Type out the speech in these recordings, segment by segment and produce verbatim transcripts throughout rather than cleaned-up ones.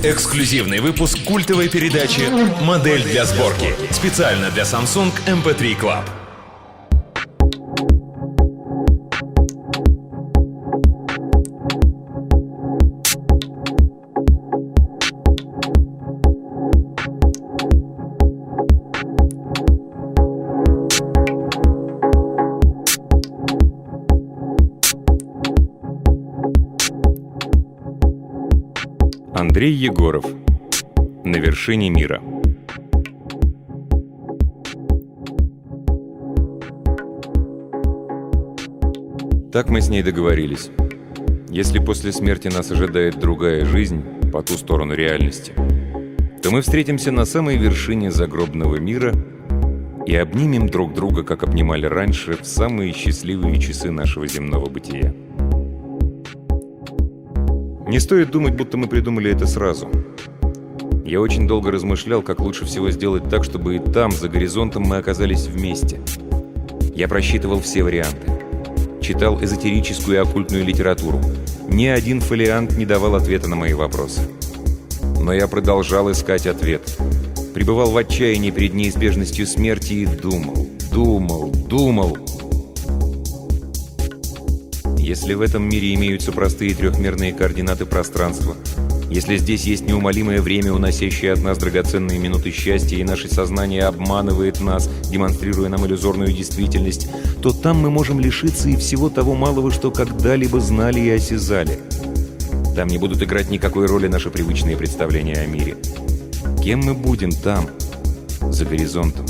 Эксклюзивный выпуск культовой передачи «Модель для сборки». Специально для Samsung эм пэ три Club. Андрей Егоров. На вершине мира. Так мы с ней договорились. Если после смерти нас ожидает другая жизнь по ту сторону реальности, то мы встретимся на самой вершине загробного мира и обнимем друг друга, как обнимали раньше, в самые счастливые часы нашего земного бытия. Не стоит думать, будто мы придумали это сразу. Я очень долго размышлял, как лучше всего сделать так, чтобы и там, за горизонтом, мы оказались вместе. Я просчитывал все варианты. Читал эзотерическую и оккультную литературу. Ни один фолиант не давал ответа на мои вопросы. Но я продолжал искать ответ. Пребывал в отчаянии перед неизбежностью смерти и думал, думал, думал. Если в этом мире имеются простые трехмерные координаты пространства, если здесь есть неумолимое время, уносящее от нас драгоценные минуты счастья, и наше сознание обманывает нас, демонстрируя нам иллюзорную действительность, то там мы можем лишиться и всего того малого, что когда-либо знали и осязали. Там не будут играть никакой роли наши привычные представления о мире. Кем мы будем там, за горизонтом?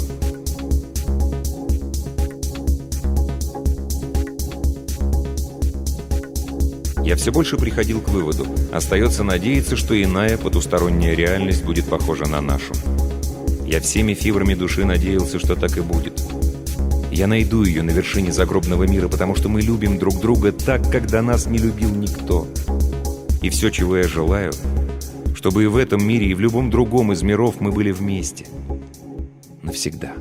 Я все больше приходил к выводу: остается надеяться, что иная потусторонняя реальность будет похожа на нашу. Я всеми фибрами души надеялся, что так и будет. Я найду ее на вершине загробного мира, потому что мы любим друг друга так, как до нас не любил никто. И все, чего я желаю, чтобы и в этом мире, и в любом другом из миров мы были вместе. Навсегда.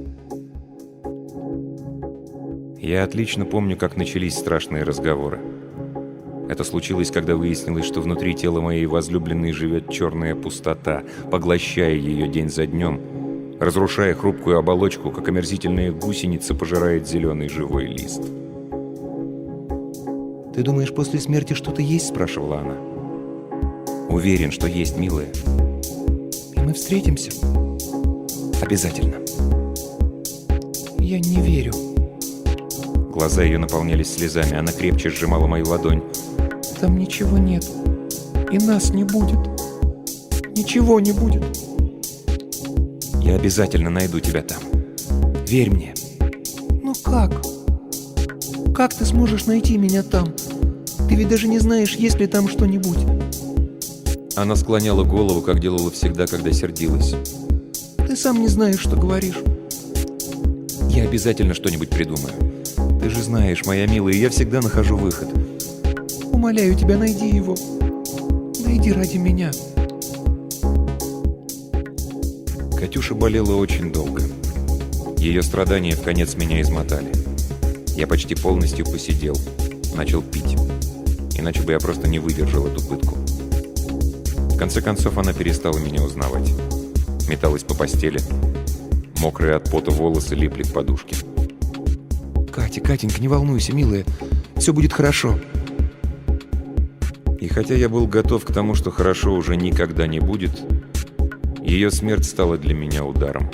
Я отлично помню, как начались страшные разговоры. Это случилось, когда выяснилось, что внутри тела моей возлюбленной живет черная пустота, поглощая ее день за днем, разрушая хрупкую оболочку, как омерзительная гусеница пожирает зеленый живой лист. «Ты думаешь, после смерти что-то есть?» – спрашивала она. «Уверен, что есть, милая. И мы встретимся? Обязательно». «Я не верю». Глаза ее наполнялись слезами, она крепче сжимала мою ладонь. «Там ничего нет, и нас не будет. Ничего не будет». «Я обязательно найду тебя там. Верь мне». «Но как? Как ты сможешь найти меня там? Ты ведь даже не знаешь, есть ли там что-нибудь». Она склоняла голову, как делала всегда, когда сердилась. «Ты сам не знаешь, что говоришь». «Я обязательно что-нибудь придумаю. Ты же знаешь, моя милая, я всегда нахожу выход». «Умоляю тебя, найди его. Найди ради меня». Катюша болела очень долго. Ее страдания вконец меня измотали. Я почти полностью посидел, начал пить. Иначе бы я просто не выдержал эту пытку. В конце концов, она перестала меня узнавать. Металась по постели. Мокрые от пота волосы липли к подушке. «Катя, Катенька, не волнуйся, милая. Все будет хорошо». И хотя я был готов к тому, что хорошо уже никогда не будет, ее смерть стала для меня ударом.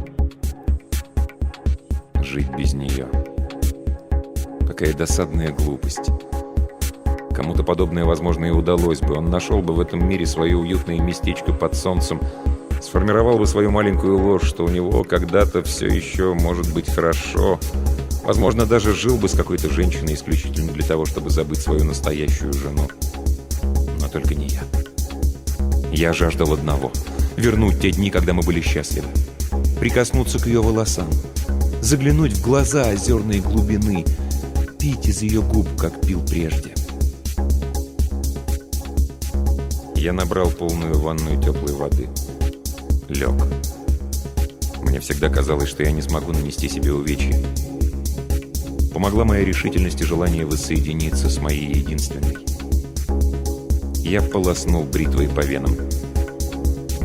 Жить без нее. Какая досадная глупость. Кому-то подобное, возможно, и удалось бы. Он нашел бы в этом мире свое уютное местечко под солнцем, сформировал бы свою маленькую ложь, что у него когда-то все еще может быть хорошо. Возможно, даже жил бы с какой-то женщиной исключительно для того, чтобы забыть свою настоящую жену. Но только не я. Я жаждал одного — вернуть те дни, когда мы были счастливы. Прикоснуться к ее волосам. Заглянуть в глаза озерной глубины. Пить из ее губ, как пил прежде. Я набрал полную ванную теплой воды. Лег. Мне всегда казалось, что я не смогу нанести себе увечья. Помогла моя решительность и желание воссоединиться с моей единственной. Я полоснул бритвой по венам.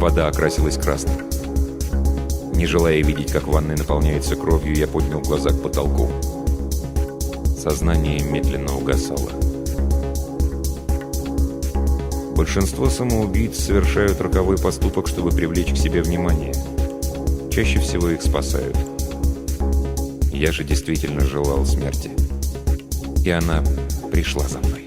Вода окрасилась красным. Не желая видеть, как ванная наполняется кровью, я поднял глаза к потолку. Сознание медленно угасало. Большинство самоубийц совершают роковой поступок, чтобы привлечь к себе внимание. Чаще всего их спасают. Я же действительно желал смерти. И она пришла за мной.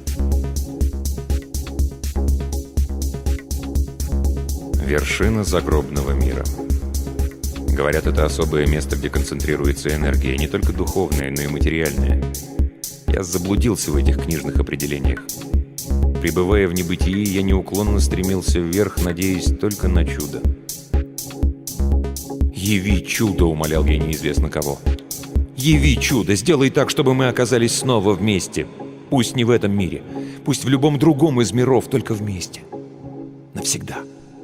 Вершина загробного мира. Говорят, это особое место, где концентрируется энергия, не только духовная, но и материальная. Я заблудился в этих книжных определениях. Пребывая в небытии, я неуклонно стремился вверх, надеясь только на чудо. «Яви чудо!» — умолял я неизвестно кого. «Яви чудо! Сделай так, чтобы мы оказались снова вместе! Пусть не в этом мире, пусть в любом другом из миров, только вместе! Навсегда!»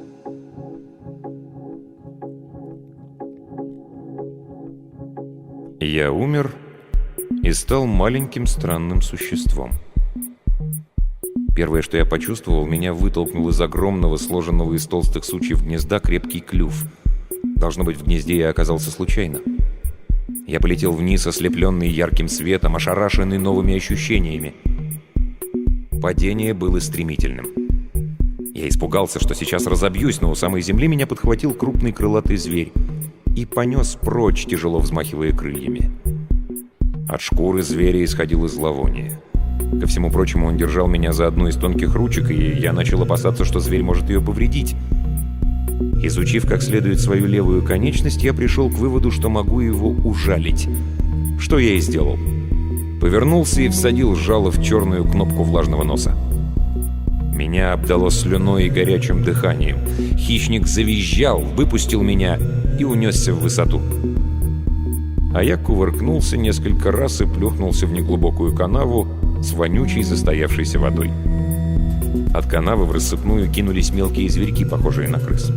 Я умер и стал маленьким странным существом. Первое, что я почувствовал, меня вытолкнул из огромного, сложенного из толстых сучьев гнезда крепкий клюв. Должно быть, в гнезде я оказался случайно. Я полетел вниз, ослепленный ярким светом, ошарашенный новыми ощущениями. Падение было стремительным. Я испугался, что сейчас разобьюсь, но у самой земли меня подхватил крупный крылатый зверь и понес прочь, тяжело взмахивая крыльями. От шкуры зверя исходило зловоние. Ко всему прочему, он держал меня за одну из тонких ручек, и я начал опасаться, что зверь может ее повредить. Изучив как следует свою левую конечность, я пришел к выводу, что могу его ужалить. Что я и сделал. Повернулся и всадил жало в черную кнопку влажного носа. Меня обдало слюной и горячим дыханием. Хищник завизжал, выпустил меня и унесся в высоту. А я кувыркнулся несколько раз и плюхнулся в неглубокую канаву с вонючей застоявшейся водой. От канавы в рассыпную кинулись мелкие зверьки, похожие на крыс.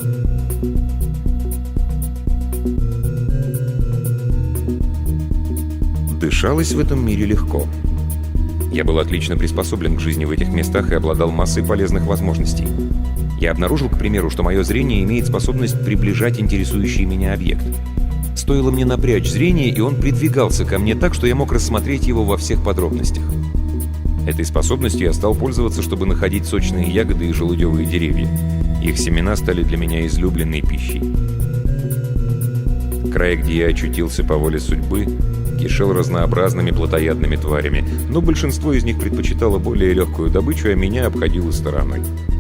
Дышалось в этом мире легко. Я был отлично приспособлен к жизни в этих местах и обладал массой полезных возможностей. Я обнаружил, к примеру, что мое зрение имеет способность приближать интересующий меня объект. Стоило мне напрячь зрение, и он придвигался ко мне так, что я мог рассмотреть его во всех подробностях. Этой способностью я стал пользоваться, чтобы находить сочные ягоды и желудевые деревья. Их семена стали для меня излюбленной пищей. Край, где я очутился по воле судьбы, кишел разнообразными плотоядными тварями, но большинство из них предпочитало более легкую добычу, а меня обходило стороной.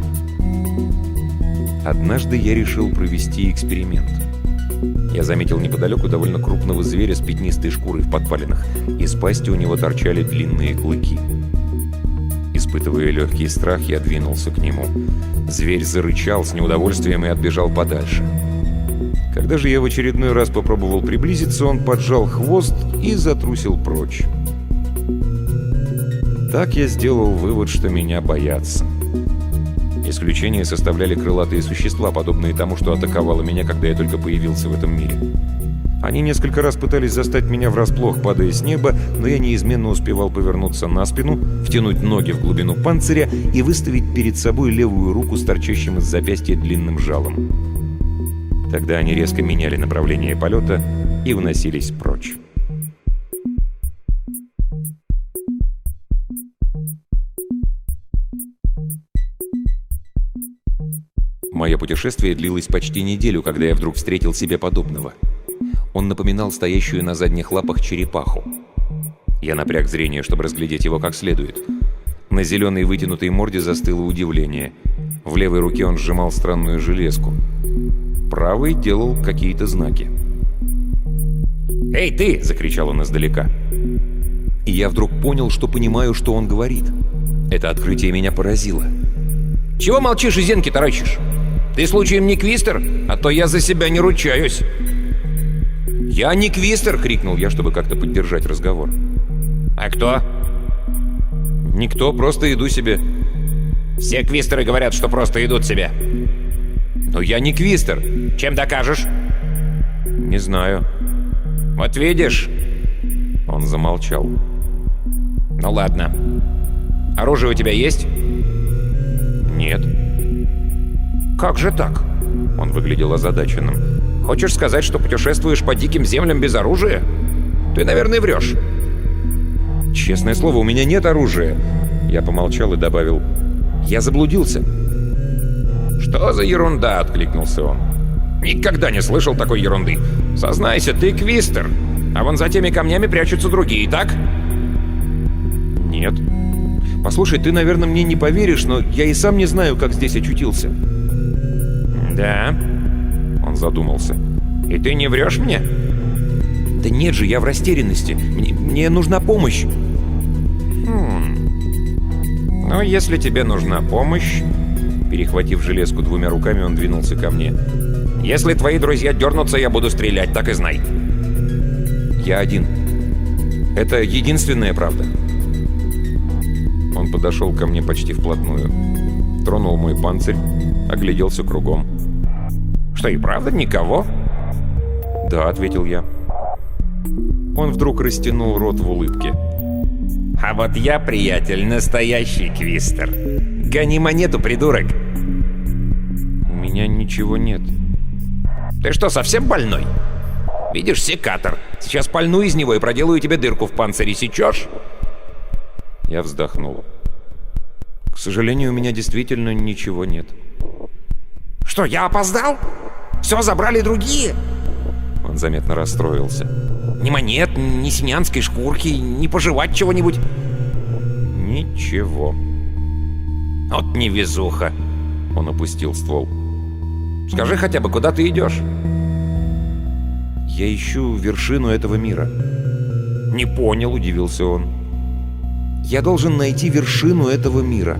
Однажды я решил провести эксперимент. Я заметил неподалеку довольно крупного зверя с пятнистой шкурой в подпалинах. Из пасти у него торчали длинные клыки. Испытывая легкий страх, я двинулся к нему. Зверь зарычал с неудовольствием и отбежал подальше. Когда же я в очередной раз попробовал приблизиться, он поджал хвост и затрусил прочь. Так я сделал вывод, что меня боятся. Исключение составляли крылатые существа, подобные тому, что атаковало меня, когда я только появился в этом мире. Они несколько раз пытались застать меня врасплох, падая с неба, но я неизменно успевал повернуться на спину, втянуть ноги в глубину панциря и выставить перед собой левую руку с торчащим из запястья длинным жалом. Тогда они резко меняли направление полета и уносились прочь. Мое путешествие длилось почти неделю, когда я вдруг встретил себе подобного. Он напоминал стоящую на задних лапах черепаху. Я напряг зрение, чтобы разглядеть его как следует. На зеленой вытянутой морде застыло удивление. В левой руке он сжимал странную железку. Правой делал какие-то знаки. «Эй, ты!» — закричал он издалека. И я вдруг понял, что понимаю, что он говорит. Это открытие меня поразило. «Чего молчишь и зенки таращишь? Ты случаем не Квистер? А то я за себя не ручаюсь!» «Я не Квистер!» — крикнул я, чтобы как-то поддержать разговор. «А кто?» «Никто, просто иду себе». «Все Квистеры говорят, что просто идут себе». «Но я не Квистер». «Чем докажешь?» «Не знаю». «Вот видишь?» Он замолчал. «Ну ладно. Оружие у тебя есть?» «Нет». «Как же так? Он выглядел озадаченным. «Хочешь сказать, что путешествуешь по диким землям без оружия? Ты, наверное, врешь». «Честное слово, у меня нет оружия». Я помолчал и добавил: «Я заблудился». «Что за ерунда?» — откликнулся он. «Никогда не слышал такой ерунды. Сознайся, ты квистер, а вон за теми камнями прячутся другие, так?» «Нет. Послушай, ты, наверное, мне не поверишь, но я и сам не знаю, как здесь очутился». «Да?» — он задумался. «И ты не врешь мне?» «Да нет же, я в растерянности. Мне, мне нужна помощь». «Хм... Ну, если тебе нужна помощь...» Перехватив железку двумя руками, он двинулся ко мне. «Если твои друзья дернутся, я буду стрелять, так и знай». «Я один. Это единственная правда». Он подошел ко мне почти вплотную, тронул мой панцирь, огляделся кругом. «Что, и правда никого?» «Да», — ответил я. Он вдруг растянул рот в улыбке. «А вот я, приятель, настоящий квистер. Гони монету, придурок!» «У меня ничего нет». «Ты что, совсем больной? Видишь, секатор. Сейчас пальну из него и проделаю тебе дырку в панцире. Сечешь?» Я вздохнул. «К сожалению, у меня действительно ничего нет». «Что, я опоздал? Все забрали другие?» Он заметно расстроился. «Ни монет, ни семьянской шкурки, ни пожевать чего-нибудь?» «Ничего». «Вот невезуха!» Он опустил ствол. «Скажи хотя бы, куда ты идешь?» «Я ищу вершину этого мира». «Не понял», — удивился он. «Я должен найти вершину этого мира».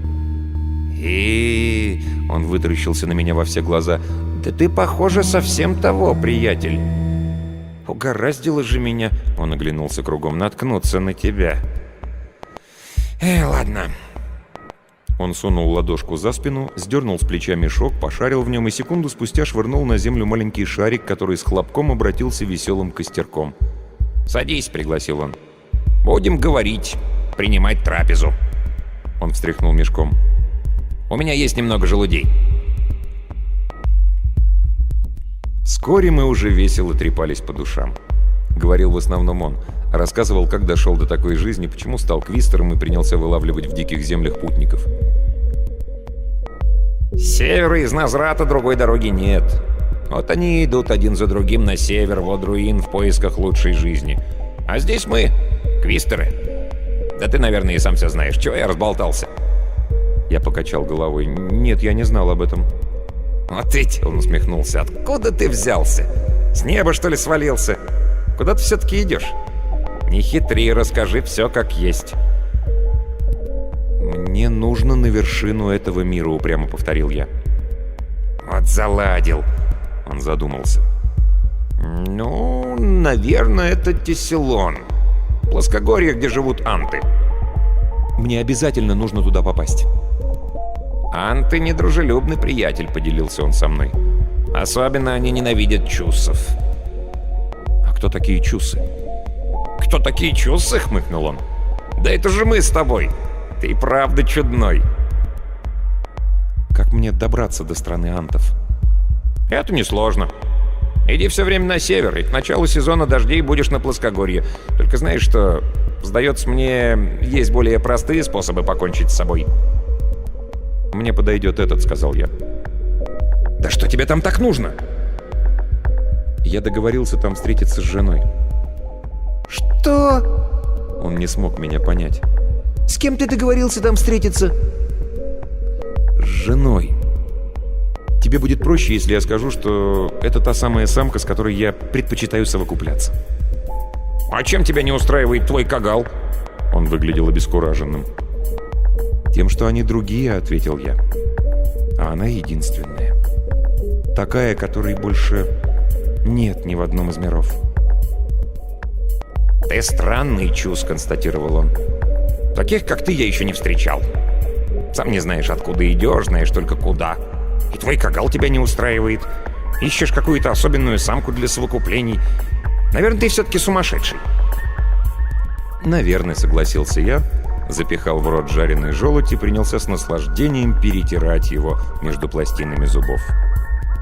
«И...» — он вытаращился на меня во все глаза. «Да ты, похоже, совсем того, приятель. Угораздило же меня...» — он оглянулся кругом. «Наткнуться на тебя». «Э, ладно». Он сунул ладошку за спину, сдернул с плеча мешок, пошарил в нем и секунду спустя швырнул на землю маленький шарик, который с хлопком обратился веселым костерком. «Садись», — пригласил он. «Будем говорить, принимать трапезу». Он встряхнул мешком. «У меня есть немного желудей». Вскоре мы уже весело трепались по душам. Говорил в основном он. Рассказывал, как дошел до такой жизни, почему стал квистером и принялся вылавливать в диких землях путников. «С севера из Назрата другой дороги нет. Вот они идут один за другим на север, в Одруин, в поисках лучшей жизни. А здесь мы, квистеры. Да ты, наверное, и сам все знаешь. Чего я разболтался?» Я покачал головой. «Нет, я не знал об этом». «Вот ведь», — он усмехнулся, — «откуда ты взялся? С неба, что ли, свалился? Куда ты все-таки идешь? Не хитри, расскажи все как есть». «Мне нужно на вершину этого мира», — упрямо повторил я. «Вот заладил», — он задумался. «Ну, наверное, это Тессилон. Плоскогорье, где живут анты». «Мне обязательно нужно туда попасть». «Анты — недружелюбный приятель», — поделился он со мной. «Особенно они ненавидят чуссов». «А кто такие чуссы?» «Кто такие чуссы?» — хмыкнул он. «Да это же мы с тобой. Ты правда чудной». «Как мне добраться до страны антов?» «Это несложно. Иди все время на север, и к началу сезона дождей будешь на плоскогорье. Только знаешь что, сдается мне, есть более простые способы покончить с собой». «Мне подойдет этот», — сказал я. «Да что тебе там так нужно?» Я договорился там встретиться с женой. «Что?» Он не смог меня понять. «С кем ты договорился там встретиться?» «С женой. Тебе будет проще, если я скажу, что это та самая самка, с которой я предпочитаю совокупляться». «А чем тебя не устраивает твой кагал?» Он выглядел обескураженным. «Тем, что они другие», — ответил я. «А она единственная. Такая, которой больше нет ни в одном из миров». «Ты странный чус», — констатировал он. «Таких, как ты, я еще не встречал. Сам не знаешь, откуда идешь, знаешь только куда. И твой кагал тебя не устраивает. Ищешь какую-то особенную самку для совокуплений. Наверное, ты все-таки сумасшедший». «Наверное», — согласился я, запихал в рот жареный желудь и принялся с наслаждением перетирать его между пластинами зубов.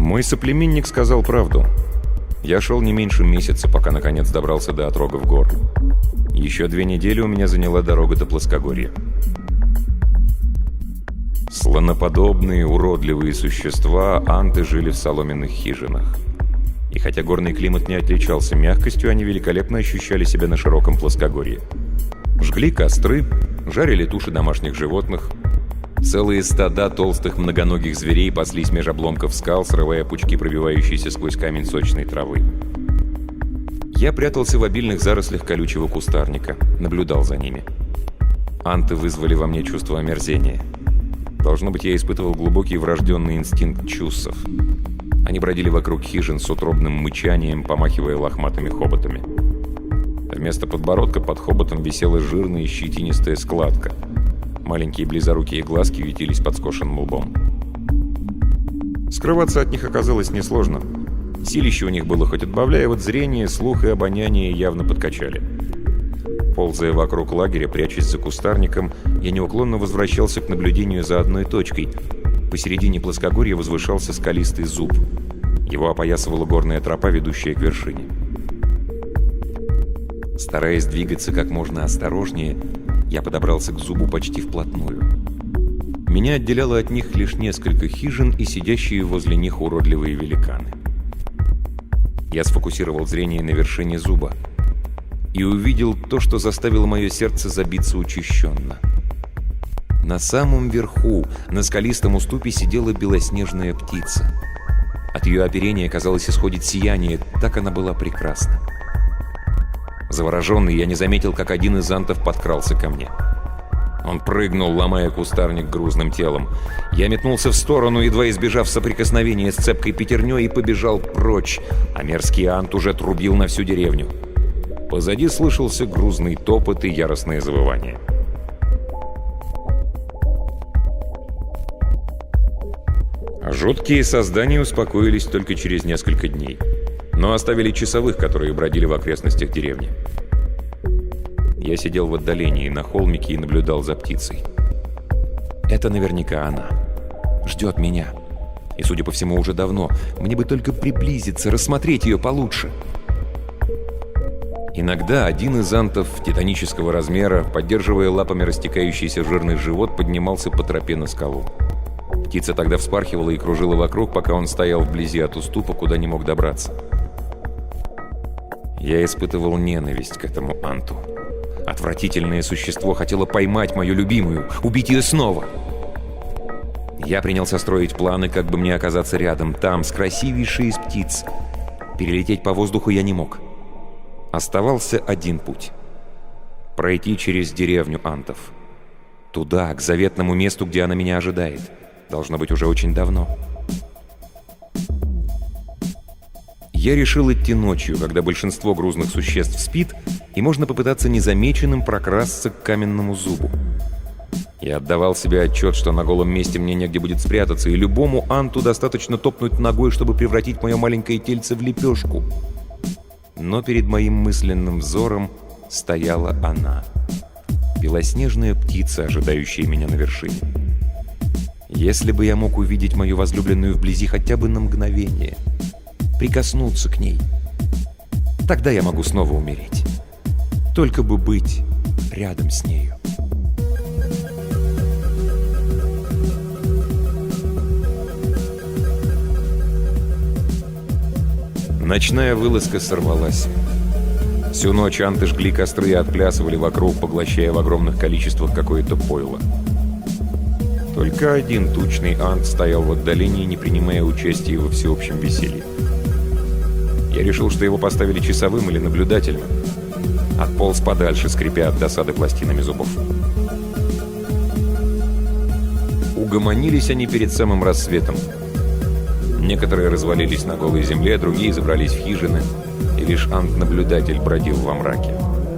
Мой соплеменник сказал правду. Я шел не меньше месяца, пока наконец добрался до отрогов гор. Еще две недели у меня заняла дорога до плоскогорья. Слоноподобные, уродливые существа, анты жили в соломенных хижинах. И хотя горный климат не отличался мягкостью, они великолепно ощущали себя на широком плоскогорье. Жгли костры, жарили туши домашних животных. Целые стада толстых многоногих зверей паслись меж обломков скал, срывая пучки пробивающиеся сквозь камень сочной травы. Я прятался в обильных зарослях колючего кустарника, наблюдал за ними. Анты вызвали во мне чувство омерзения. Должно быть, я испытывал глубокий врожденный инстинкт чуссов. Они бродили вокруг хижин с утробным мычанием, помахивая лохматыми хоботами. Вместо подбородка под хоботом висела жирная щетинистая складка. Маленькие близорукие глазки ютились под скошенным лбом. Скрываться от них оказалось несложно. Силище у них было хоть отбавляй, а вот зрение, слух и обоняние явно подкачали. Ползая вокруг лагеря, прячась за кустарником, я неуклонно возвращался к наблюдению за одной точкой. Посередине плоскогорья возвышался скалистый зуб. Его опоясывала горная тропа, ведущая к вершине. Стараясь двигаться как можно осторожнее, я подобрался к зубу почти вплотную. Меня отделяло от них лишь несколько хижин и сидящие возле них уродливые великаны. Я сфокусировал зрение на вершине зуба и увидел то, что заставило мое сердце забиться учащенно. На самом верху, на скалистом уступе, сидела белоснежная птица. От ее оперения, казалось, исходит сияние, так она была прекрасна. Завороженный, я не заметил, как один из антов подкрался ко мне. Он прыгнул, ломая кустарник грузным телом. Я метнулся в сторону, едва избежав соприкосновения с цепкой пятерней, и побежал прочь, а мерзкий ант уже трубил на всю деревню. Позади слышался грузный топот и яростное завывание. Жуткие создания успокоились только через несколько дней, но оставили часовых, которые бродили в окрестностях деревни. Я сидел в отдалении на холмике и наблюдал за птицей. Это наверняка она. Ждет меня. И, судя по всему, уже давно. Мне бы только приблизиться, рассмотреть ее получше. Иногда один из антов титанического размера, поддерживая лапами растекающийся жирный живот, поднимался по тропе на скалу. Птица тогда вспархивала и кружила вокруг, пока он стоял вблизи от уступа, куда не мог добраться. Я испытывал ненависть к этому анту. Отвратительное существо хотело поймать мою любимую, убить ее снова. Я принялся строить планы, как бы мне оказаться рядом, там, с красивейшей из птиц. Перелететь по воздуху я не мог. Оставался один путь. Пройти через деревню антов. Туда, к заветному месту, где она меня ожидает. Должно быть, уже очень давно. Я решил идти ночью, когда большинство грузных существ спит, и можно попытаться незамеченным прокрасться к каменному зубу. Я отдавал себе отчет, что на голом месте мне негде будет спрятаться, и любому анту достаточно топнуть ногой, чтобы превратить мое маленькое тельце в лепешку. Но перед моим мысленным взором стояла она. Белоснежная птица, ожидающая меня на вершине. Если бы я мог увидеть мою возлюбленную вблизи хотя бы на мгновение, прикоснуться к ней, тогда я могу снова умереть. Только бы быть рядом с нею. Ночная вылазка сорвалась. Всю ночь анты жгли костры и отплясывали вокруг, поглощая в огромных количествах какое-то пойло. Только один тучный ант стоял в отдалении, не принимая участия во всеобщем веселье. Я решил, что его поставили часовым или наблюдателем. Отполз подальше, скрипя от досады пластинами зубов. Угомонились они перед самым рассветом. Некоторые развалились на голой земле, другие забрались в хижины, и лишь ант-наблюдатель бродил во мраке.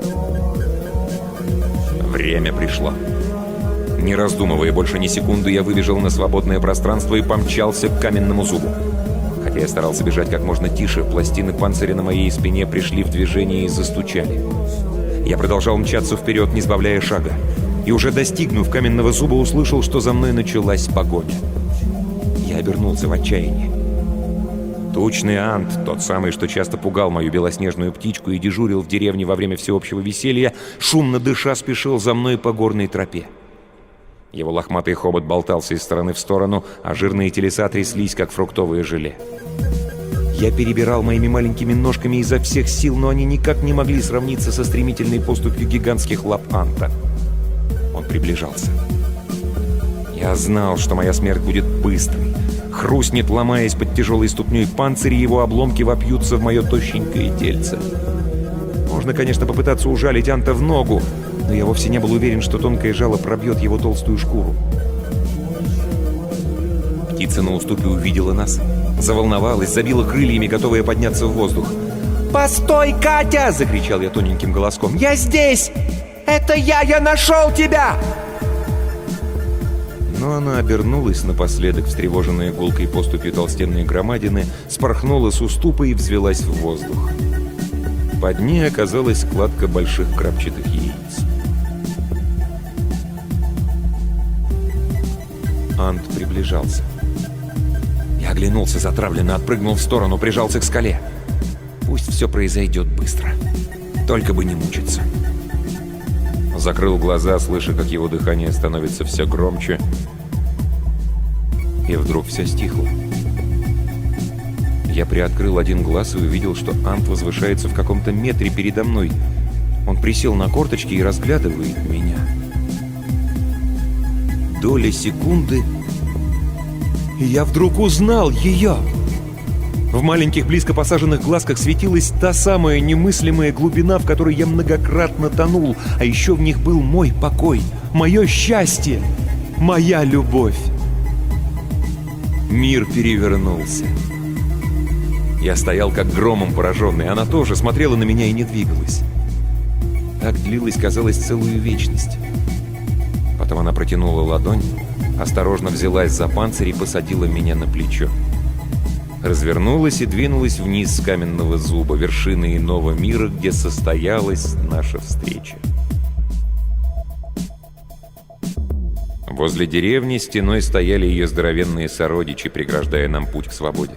Время пришло. Не раздумывая больше ни секунды, я выбежал на свободное пространство и помчался к каменному зубу. Хотя я старался бежать как можно тише, пластины панциря на моей спине пришли в движение и застучали. Я продолжал мчаться вперед, не сбавляя шага. И уже достигнув каменного зуба, услышал, что за мной началась погоня. Я обернулся в отчаянии. Тучный Ант, тот самый, что часто пугал мою белоснежную птичку и дежурил в деревне во время всеобщего веселья, шумно дыша спешил за мной по горной тропе. Его лохматый хобот болтался из стороны в сторону, а жирные телеса тряслись, как фруктовое желе. Я перебирал моими маленькими ножками изо всех сил, но они никак не могли сравниться со стремительной поступью гигантских лап Анта. Он приближался. Я знал, что моя смерть будет быстрой. Хрустнет, ломаясь под тяжелой ступней панцирь, и его обломки вопьются в мое тощенькое тельце. Можно, конечно, попытаться ужалить Анта в ногу, но я вовсе не был уверен, что тонкое жало пробьет его толстую шкуру. Птица на уступе увидела нас, заволновалась, забила крыльями, готовая подняться в воздух. «Постой, Катя!» — закричал я тоненьким голоском. «Я здесь! Это я! Я нашел тебя!» Но она обернулась напоследок, встревоженная гулкой поступью толстенной громадины, спорхнула с уступа и взвелась в воздух. Под ней оказалась складка больших крапчатых яиц. Ант приближался. Я оглянулся затравленно, отпрыгнул в сторону, прижался к скале. Пусть все произойдет быстро. Только бы не мучиться. Закрыл глаза, слыша, как его дыхание становится все громче. И вдруг все стихло. Я приоткрыл один глаз и увидел, что Ант возвышается в каком-то метре передо мной. Он присел на корточки и разглядывает меня. Доля секунды, и я вдруг узнал ее. В маленьких близко посаженных глазках светилась та самая немыслимая глубина, в которой я многократно тонул, а еще в них был мой покой, мое счастье, моя любовь. Мир перевернулся. Я стоял как громом пораженный, она тоже смотрела на меня и не двигалась. Так длилась, казалось, целую вечность. Потом она протянула ладонь, осторожно взялась за панцирь и посадила меня на плечо. Развернулась и двинулась вниз с каменного зуба, вершины иного мира, где состоялась наша встреча. Возле деревни стеной стояли ее здоровенные сородичи, преграждая нам путь к свободе.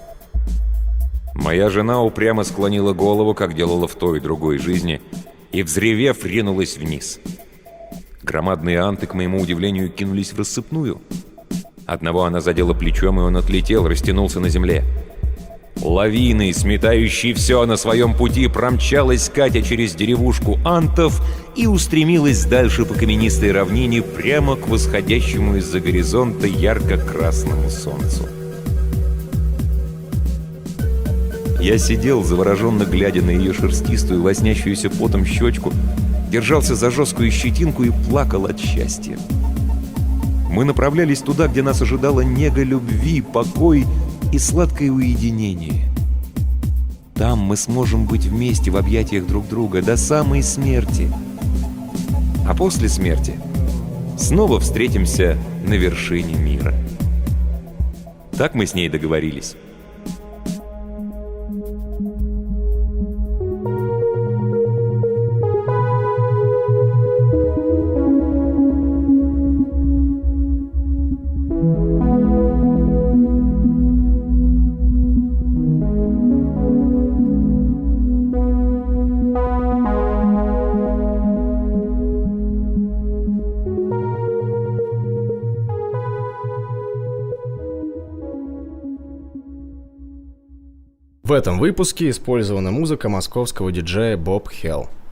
Моя жена упрямо склонила голову, как делала в той и другой жизни, и, взревев, ринулась вниз. Громадные анты, к моему удивлению, кинулись в рассыпную. Одного она задела плечом, и он отлетел, растянулся на земле. Лавиной, сметающей все на своем пути, промчалась Катя через деревушку антов и устремилась дальше по каменистой равнине прямо к восходящему из-за горизонта ярко-красному солнцу. Я сидел, завороженно глядя на ее шерстистую, лоснящуюся потом щечку, держался за жесткую щетинку и плакал от счастья. Мы направлялись туда, где нас ожидала нега любви, покой и сладкое уединение. Там мы сможем быть вместе в объятиях друг друга до самой смерти. А после смерти снова встретимся на вершине мира. Так мы с ней договорились. В этом выпуске использована музыка московского диджея Bob Hell.